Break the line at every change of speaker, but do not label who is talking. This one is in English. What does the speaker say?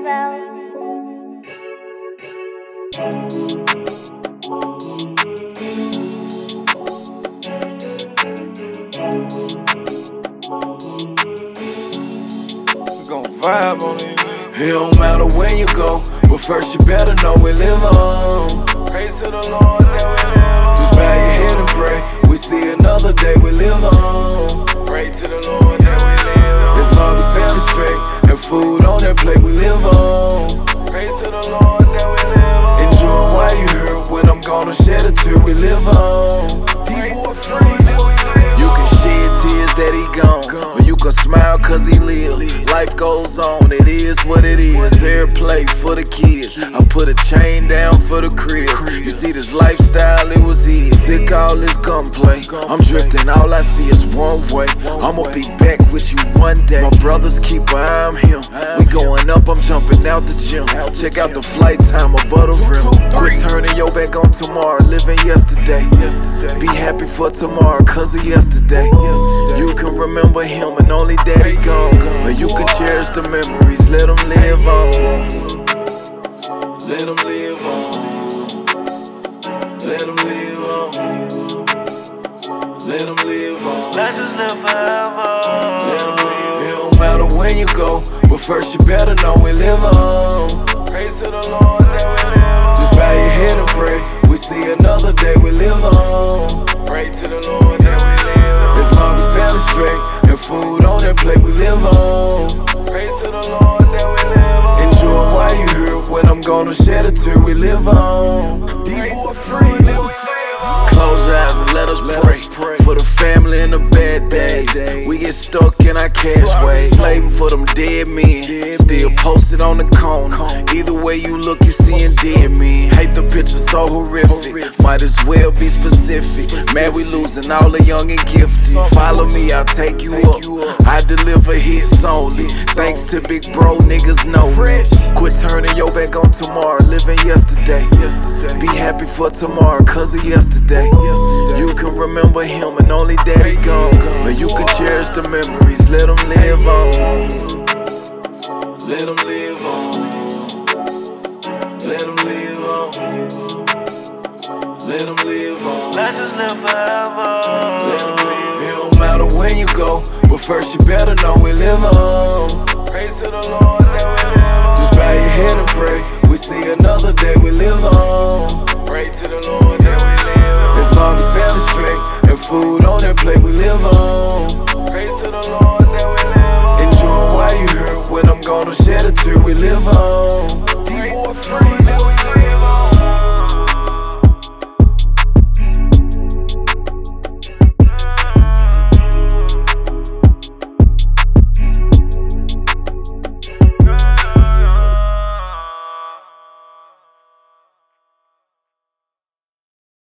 Gon' vibe on these niggas.
It don't matter where you go, but first you better know we live on.
Praise to the Lord that we live on.
Just bow your head and pray. We see another day we live on.
Pray to the Lord that we live on.
As long as family straight and food on their plate, we live on.
Praise to the Lord that we live on.
Enjoy while you hurt. When I'm gonna shed a tear, we live on.
D-boy free.
You can shed tears that he gone, or you can smile cause he live. Life goes on, it is what it is. Airplay for the kids, I put a chain down for the cribs. You see this lifestyle, it was easy. Sick all this gunplay, I'm drifting, all I see is one way. I'ma be back with you one day. My brothers keep an eye on him. We going up, I'm jumping out the gym. Check out the flight time above the rim. Quit turning your back on tomorrow, living yesterday. Be happy for tomorrow cause of yesterday. You can remember him and only daddy gone, but you can cherish the memories, let them live on. Let them live on. Let them live on. Let them live on.
Legends live forever.
Let them live. It don't matter where you go, but first you better know we live on.
Praise to the Lord that we live on.
Just bow your head and pray. We see another day we live on.
Pray to the Lord that we live on.
As long as family straight and food on their plate, we live on.
Praise to the Lord that we live on.
Enjoy while you hurt. When I'm gonna shed a tear, we live on.
D-boy free.
Close your eyes and let us pray for the family in the bad days. We get stuck in our cash ways, slaving for them dead men. Still posted on the corner. Either way you look, you seeing dead men. Hate the picture so horrific. Might as well be specific. Man, we losing all the young and gifted. Follow me, I'll take you up. I deliver hits only. Thanks to big bro, niggas know. Quit turning your back on tomorrow, living yesterday. Be happy for tomorrow cause of yesterday. You can remember him and only daddy gone, but you can cherish the memories, let them live on. Let them live on. Let them live on. Let them live on.
Legends live forever.
Let them live. It don't matter where you go, but first you better know we live on.
Praise to the Lord that we live on.
Just bow your head and pray. We see another day we live on.
Pray to the Lord that we live on.
As long as family straight and food on their plate, we live on.
Praise to the Lord that we live on.
Enjoy while you hurt. When I'm gonna shed a tear, we live on.